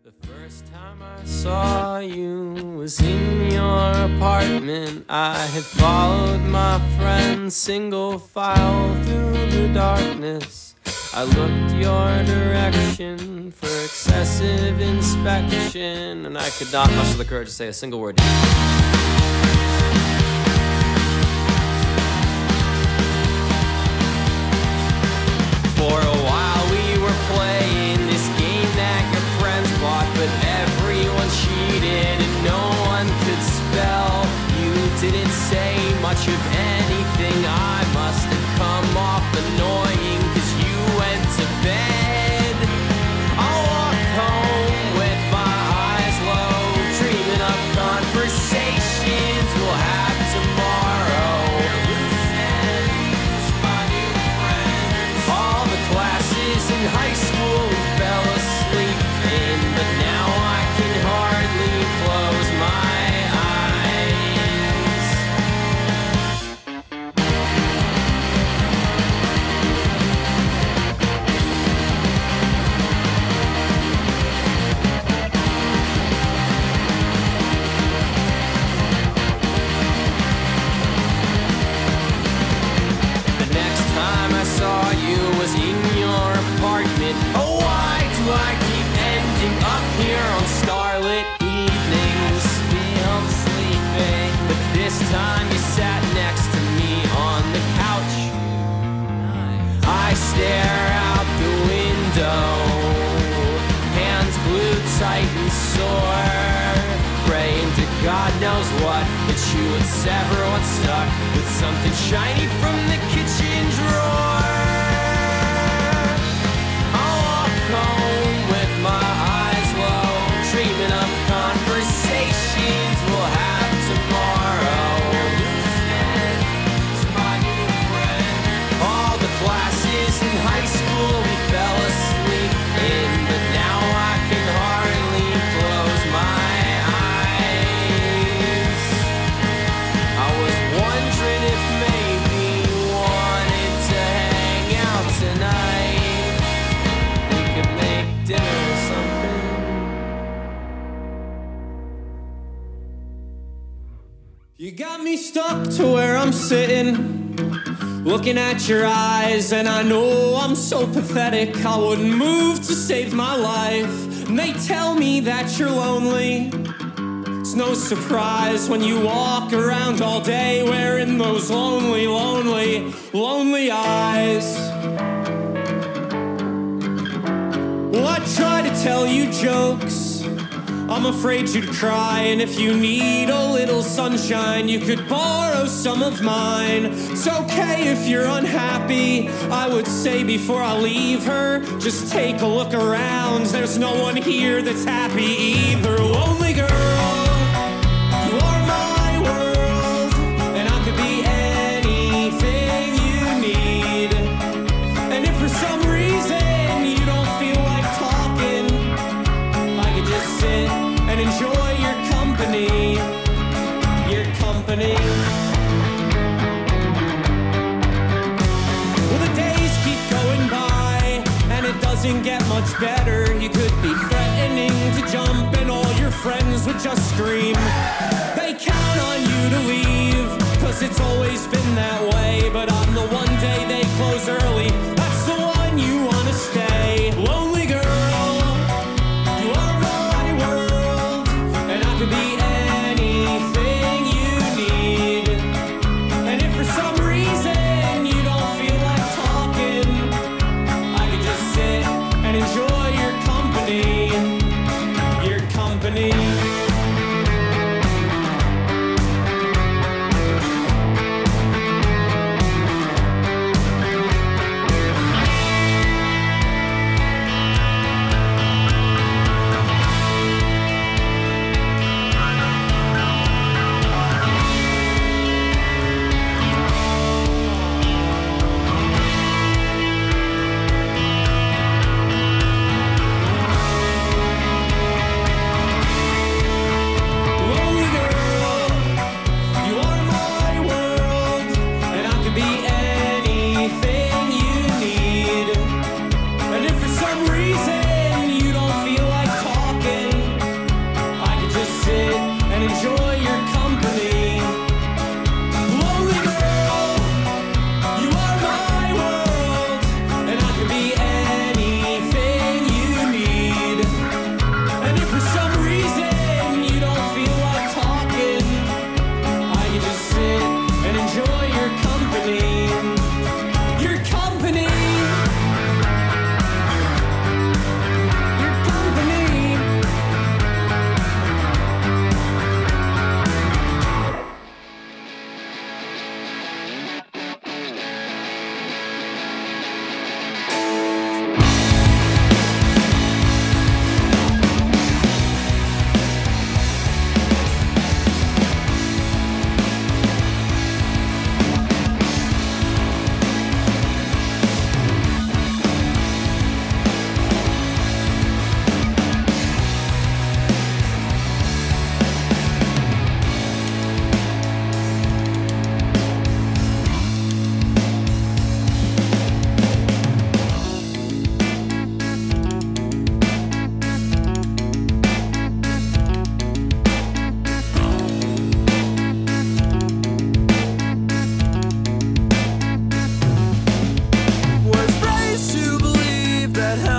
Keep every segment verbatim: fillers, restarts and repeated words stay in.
The first time I saw you was in your apartment. I had followed my friend single file through the darkness. I looked your direction for excessive inspection, and I could not muster the courage to say a single word. For a while we were playing this game that your friends bought, but everyone cheated and no one could spell. You didn't say much of anything. I must have come off annoying, cause you went to bed. I'll walk home with my eyes low, dreaming of conversations we'll have tomorrow. All the classes in high school we fell asleep in, but now I can hardly close my eyes. The next time I saw you was in your apartment. Oh, why do I keep ending up here on starlit evenings? Still sleeping, but this time you sat next to me on the couch. I stare out the window, hands glued tight and sore, praying to God knows what, that you would sever what's stuck with something shiny from the kitchen drawer. I'll walk home with my eyes low, dreaming of conversations we'll have tomorrow. All the classes in high school we fell asleep in, but now I can hardly close my eyes. I was wondering if maybe you wanted to hang out tonight. We could make dinner or something. You got me stuck to where I'm sitting, looking at your eyes, and I know I'm so pathetic. I wouldn't move to save my life. And they tell me that you're lonely. It's no surprise when you walk around all day wearing those lonely, lonely, lonely eyes. Well, I try to tell you jokes, I'm afraid you'd cry, and if you need a little sunshine, you could borrow some of mine. It's okay if you're unhappy, I would say before I leave her, just take a look around. There's no one here that's happy either. Lonely girl, you are my world, and I could be anything you need. And if for some reason you don't feel like talking, I could just sit and enjoy your company, your company. Well, the days keep going by, and it doesn't get much better. You could be threatening to jump, and all your friends would just scream. They count on you to leave, cause it's always been that way. But on the one day they close early, that's the one you wanna stay. Lonely girl, you are my world, and I could be anything you need. And if for some reason you don't feel like talking, I could just sit and enjoy your company, your company.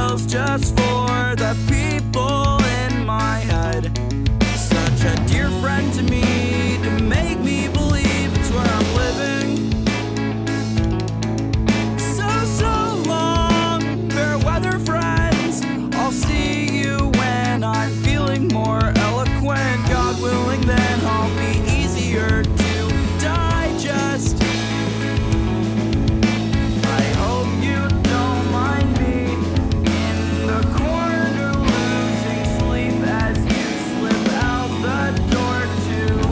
bells just for the people in my head. Such a dear friend to me, to make me believe it's where I'm living. So, so long, fair weather friends. I'll see you when I'm feeling more eloquent. God willing, then I'll be easier to digest. I hope you don't mind me in the corner losing sleep as you slip out the door to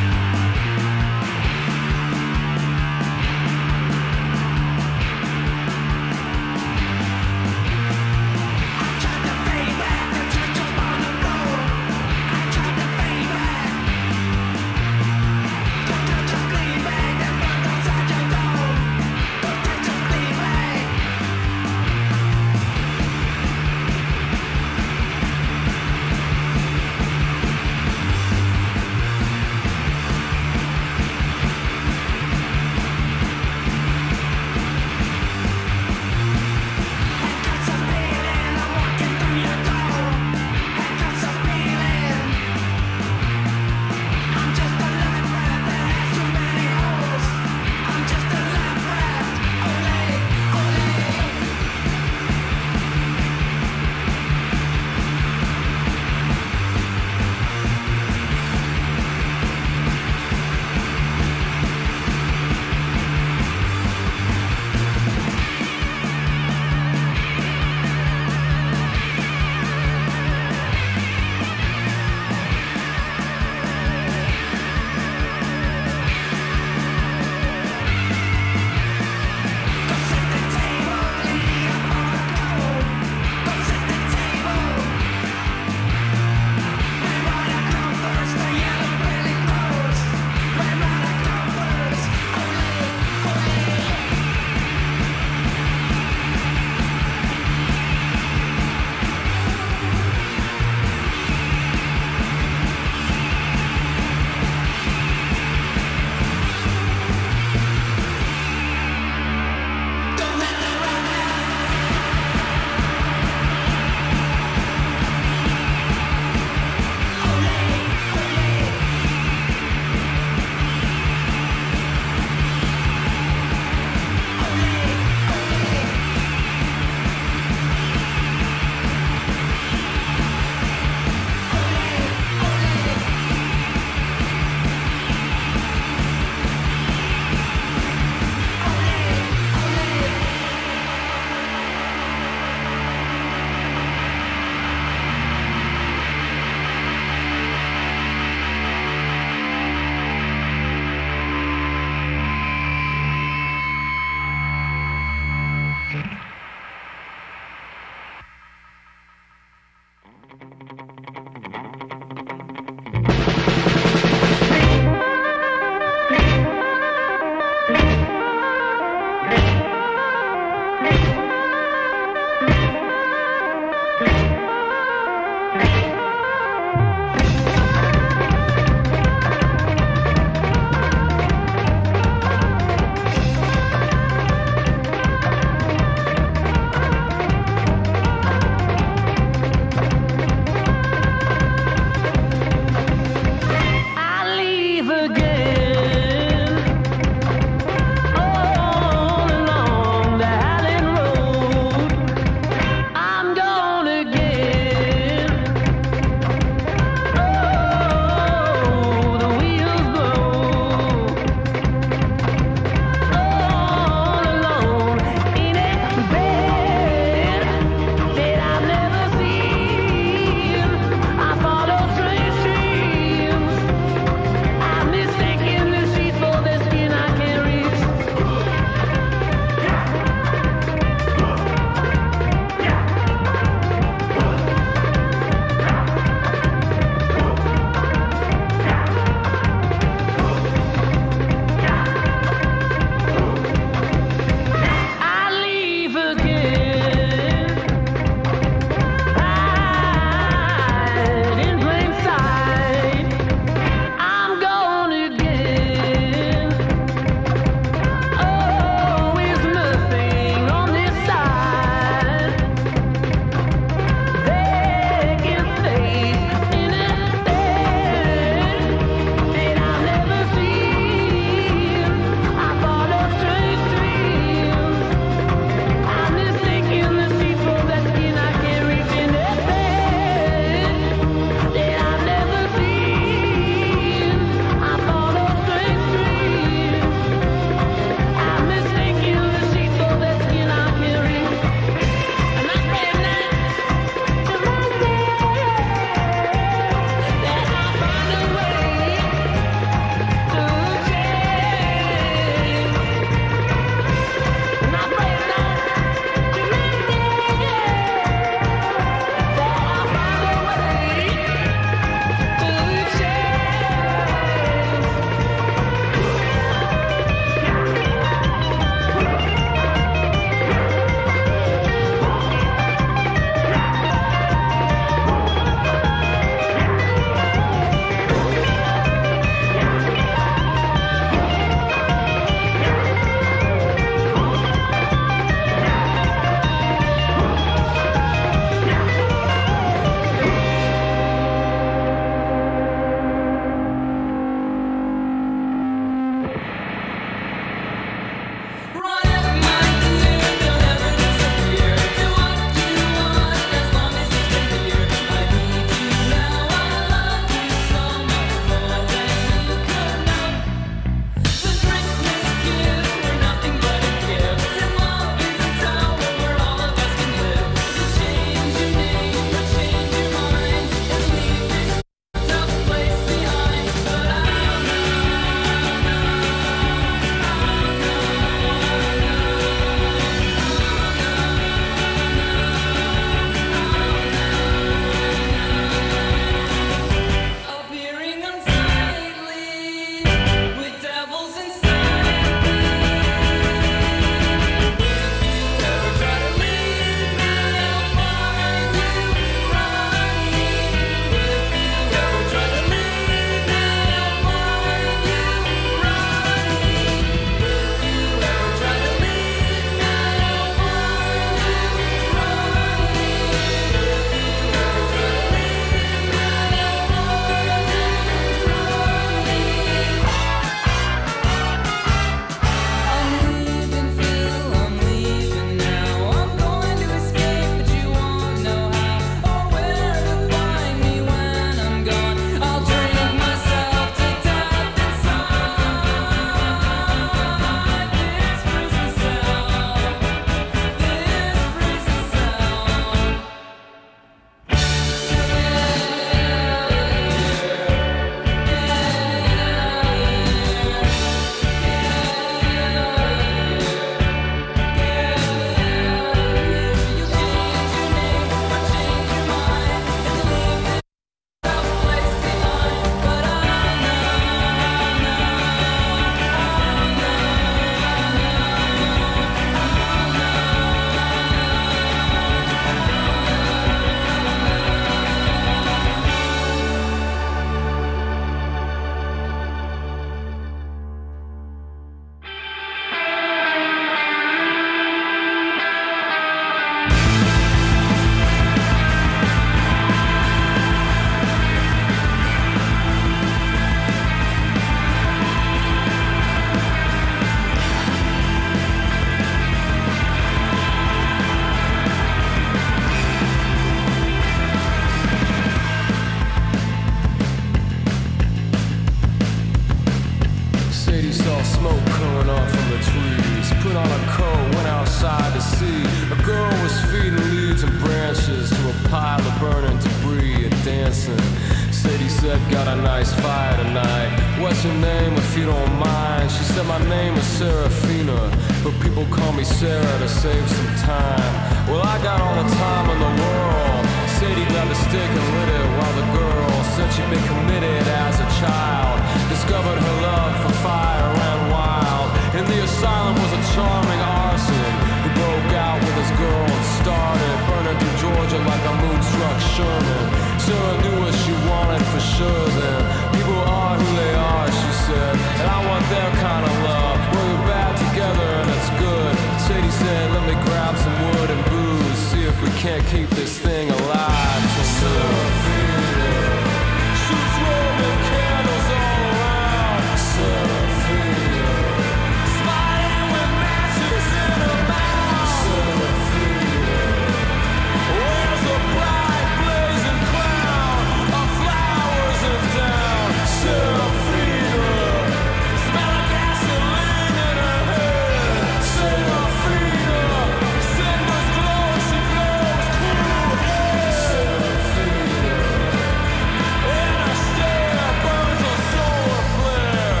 smoke curling up from the trees. Put on a coat, went outside to see. A girl was feeding leaves and branches to a pile of burning debris and dancing. Sadie said, got a nice fire tonight. What's your name if you don't mind? She said, my name is Serafina, but people call me Sarah to save some time. Well, I got all the time in the world. Sadie grabbed a stick and lit it while the girl said she'd been committed as a child. Discovered her love for fire ran wild. In the asylum was a charming arson who broke out with his girl and started burning through Georgia like a moonstruck Sherman. Sarah knew what she wanted for sure then. People are who they are, she said, and I want their kind of love. We're bad together and it's good. Sadie said, let me grab some wood and booze, see if we can't keep this thing alive. So Serafina shoots Roman candles all around. Serafina smiling with matches in her mouth. Serafina wears a bright blazing crown of flowers and down. Serafina smell of gasoline in her head. Serafina cinders glow, she glows cool. Serafina in her stare burns a solar flare.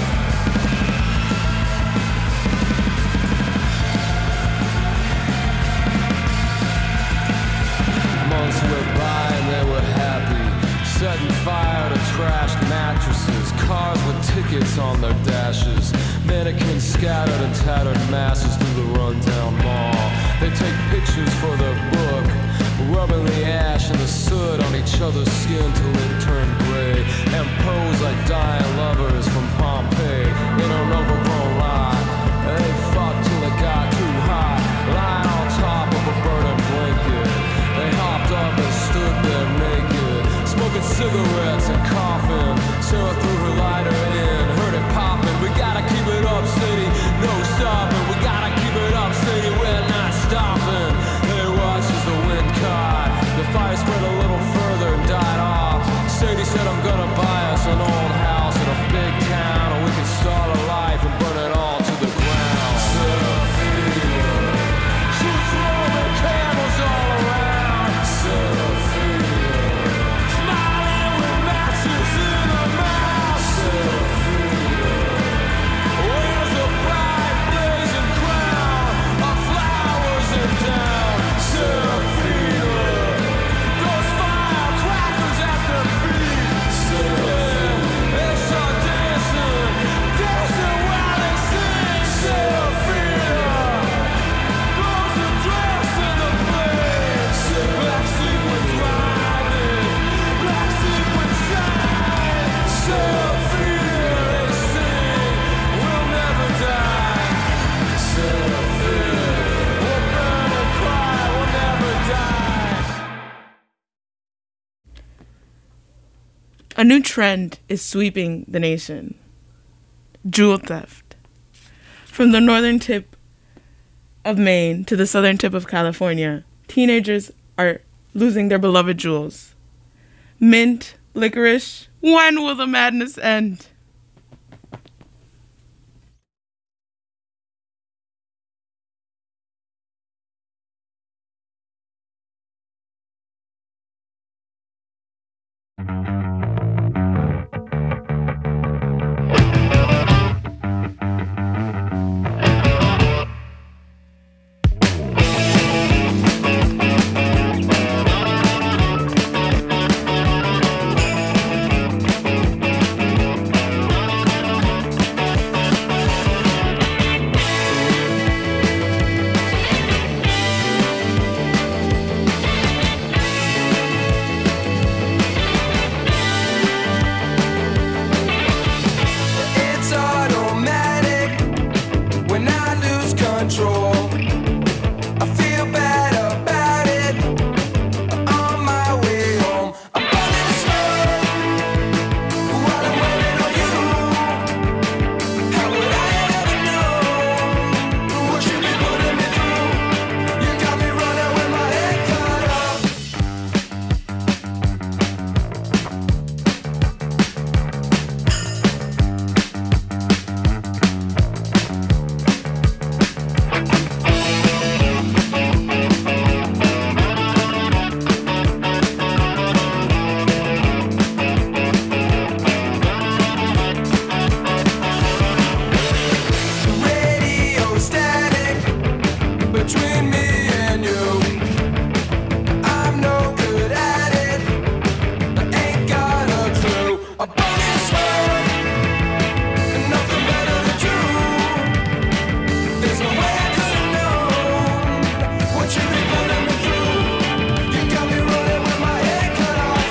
Months went by and they were happy, setting fire to trashed mattresses, cars with tickets on their dashes, mannequins scattered in tattered masses through the rundown mall. They take pictures for their book, rubbing the ash and the soot on each other's skin till it turned gray, and pose like dying lovers from Pompeii in an overgrown lot. They fought till it got too hot, lying on top of a burning blanket. They hopped up and stood there naked, smoking cigarettes and coughing. Sarah threw her lighter in, heard it popping. We gotta keep it up, Sadie, no stopping. We gotta keep it up, Sadie, we're not stopping. They watched as the wind caught, the fire spread a little further and died off. Sadie said, I'm gonna buy us an old house in a big town, and we can start a life and burn it all to the ground. Serafina shoots Roman candles all around. Serafina smiling with matches in her mouth. Serafina wears a bright blazing crown of flowers and down. Serafina throws firecrackers at their feet. Serafina they start dancing, dancing while they sing. Serafina throws a dress in the flames. Black sequins riding, black sequins shine. Serafina they sing, we'll never die. Serafina we'll burn and cry, we'll never die. A new trend is sweeping the nation. Jewel theft. From the northern tip of Maine to the southern tip of California, teenagers are losing their beloved jewels. Mint, licorice, when will the madness end? A bonus round, and nothing better to do. There's no way I could have known what you'd be putting me through. You got me running with my head cut off.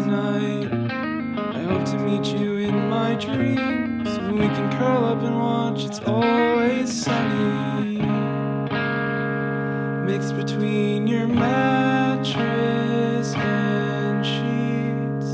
tonight. I hope to meet you in my dreams, so we can curl up and watch It's Always Sunny, mixed between your mattress and sheets.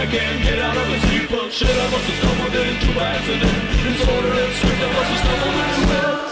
can't get out of his deep shit. I must have stumbled into by accident. Disorder and strict, I must have stumbled into it.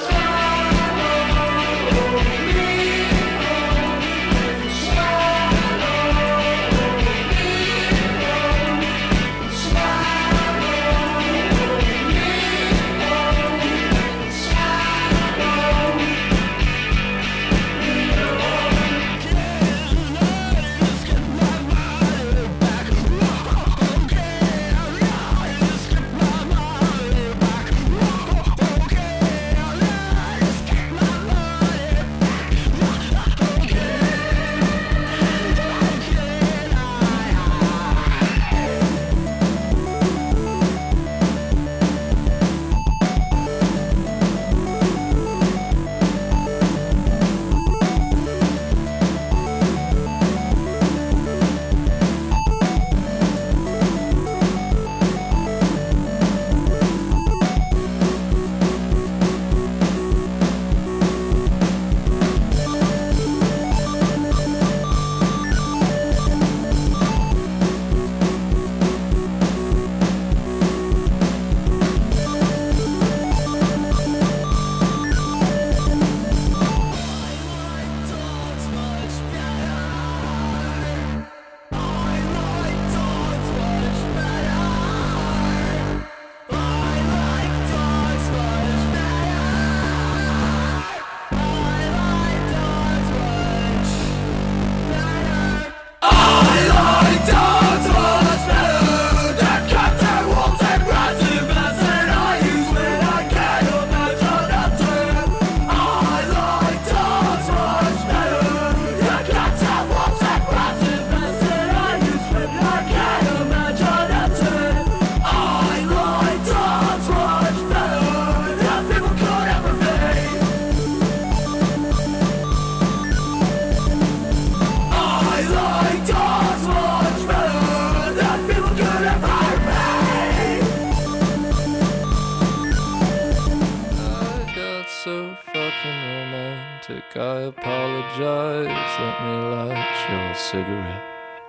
I apologize, let me light your cigarette.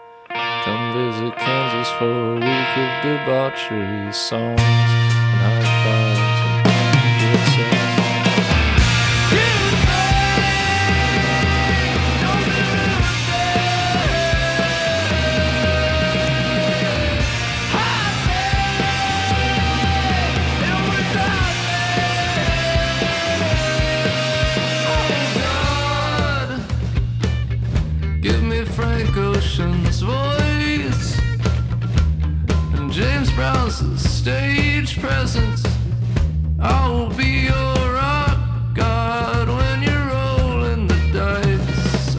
Come visit Kansas for a week of debauchery, songs and high fives and good sex. Frank Ocean's voice and James Brown's stage presence. I will be your rock god when you're rolling the dice.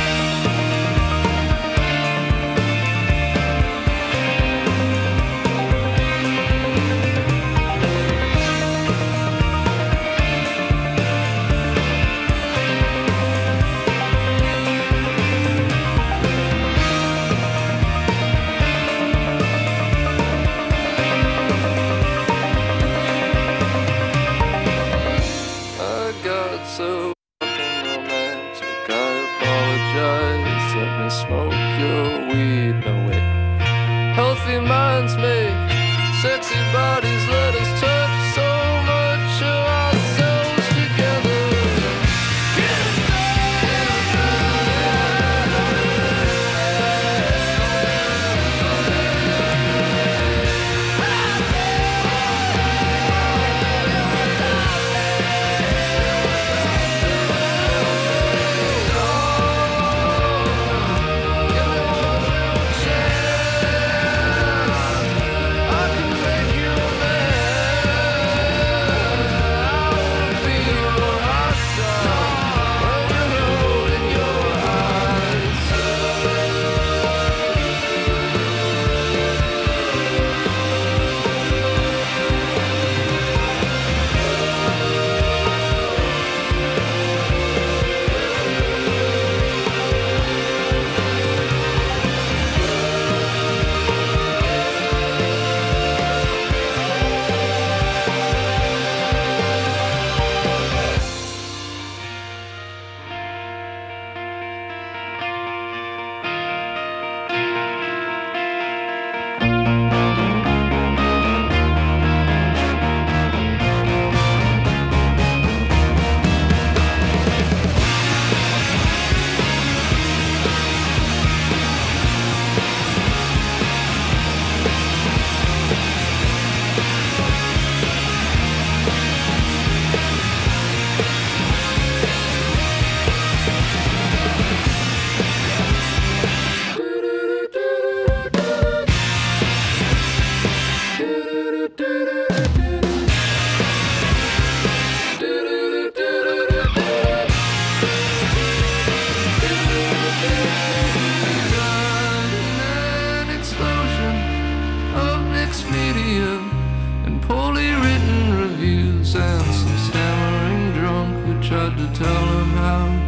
So fucking romantic, I apologize. Let me smoke your weed, no way. Healthy minds make sexy bodies. Let us touch so much of ourselves together. I can make you a man.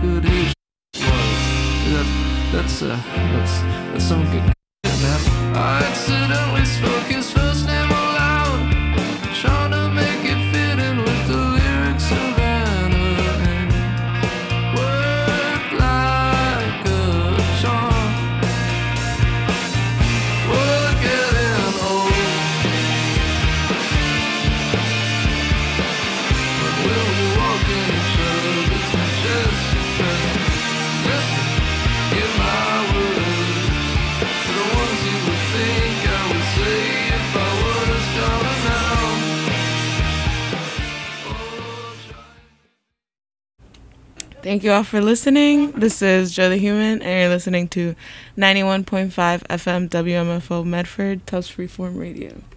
good his was. That's, that's, uh, that's, that's some good shit, man. I accidentally spoke his first name aloud, trying to make it fit in with the lyrics of Anna, and worked like a charm. We're getting old, but when we walk in each other's majestic, just give my words to the ones you would think I would say if I were to start now. Thank you all for listening. This is Joe the Human, and you're listening to ninety-one point five F M W M F O Medford, Tufts Freeform Radio.